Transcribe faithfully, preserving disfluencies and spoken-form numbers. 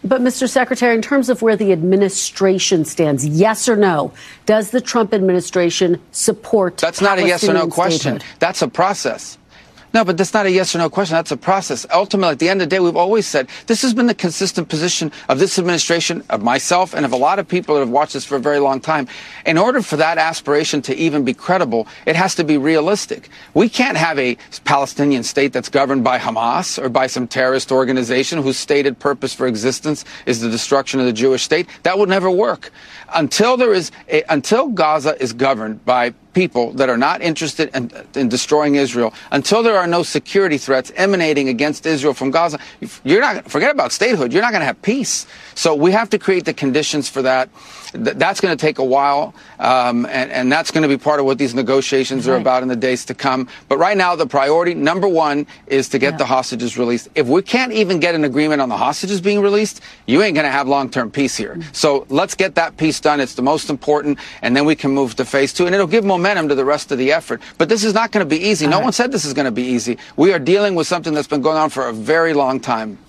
But, Mister Secretary, in terms of where the administration stands, yes or no, does the Trump administration support That's not a yes or no question. Statehood? That's a process. No, but that's not a yes or no question. That's a process. Ultimately, at the end of the day, we've always said this has been the consistent position of this administration, of myself, and of a lot of people that have watched this for a very long time. In order for that aspiration to even be credible, it has to be realistic. We can't have a Palestinian state that's governed by Hamas or by some terrorist organization whose stated purpose for existence is the destruction of the Jewish state. That would never work. Until there is a, until Gaza is governed by people that are not interested in, in destroying Israel, until there are no security threats emanating against Israel from Gaza, you're not, forget about statehood, you're not going to have peace. So we have to create the conditions for that. Th- that's going to take a while, um, and, and that's going to be part of what these negotiations right. are about in the days to come. But right now, the priority, number one, is to get yeah. the hostages released. If we can't even get an agreement on the hostages being released, you ain't going to have long-term peace here. Mm-hmm. So let's get that piece done. It's the most important, and then we can move to phase two, and it'll give momentum to the rest of the effort. But this is not going to be easy. All no right. one said this is going to be easy. We are dealing with something that's been going on for a very long time.